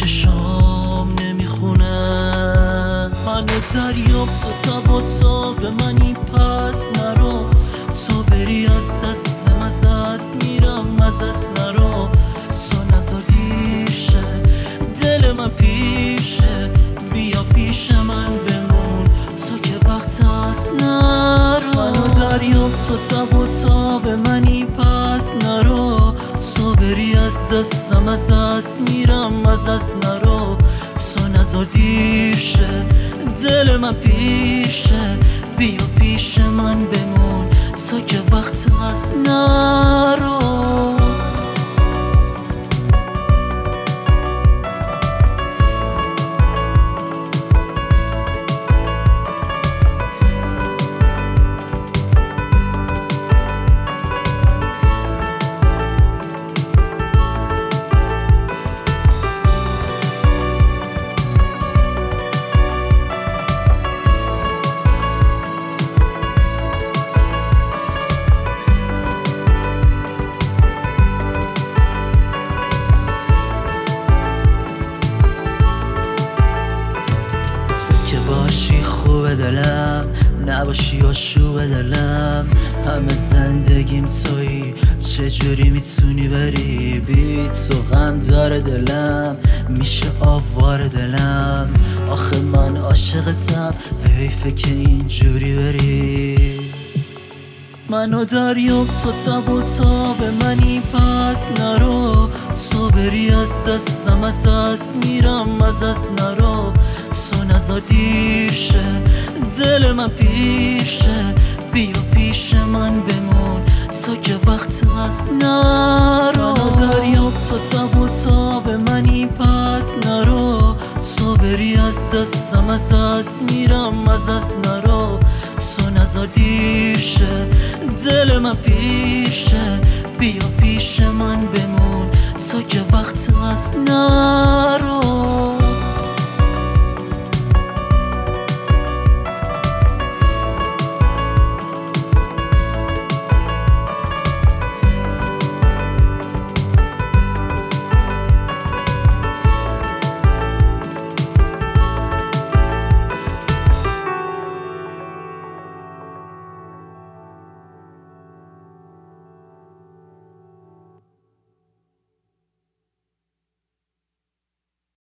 چشام نمیخونم. منو دریاب تو تا به منی پس نرو، تو بری از دستم از دست میرم از دست نرو. تو نزار دیر شه دل من پیشه، بیا پیش من بمون تو که وقت هست نرو. منو دریاب تو تا به منی پس نرو، تو بری از دستم از دست میرم از دست نرو. تو نزار دیر شه دل من پیشه، بیا پیش من بمون تو که وقت هست نرو. باشی خوب دلم، نباشی آشوب دلم. همه زندگیم تویی، چجوری میتونی بری؟ بی تو غم داره دلم، میشه آوار دلم. آخه من عاشقتم، حیفه که اینجوری بری. منو دریاب تو تا به منی پس نرو، تو بری از دستم از دست میرم از دست نرو. تو نزار دیر شه دل من پیشه، بیا پیش من بمون تو که وقت هست نرو. منو دریاب تو تا به منی پس نرو، تو بری از دستم از دست میرم از دست نرو. تو نزار دیر شه دل من پیشه، بیا پیش من بمون تو که وقت هست نرو.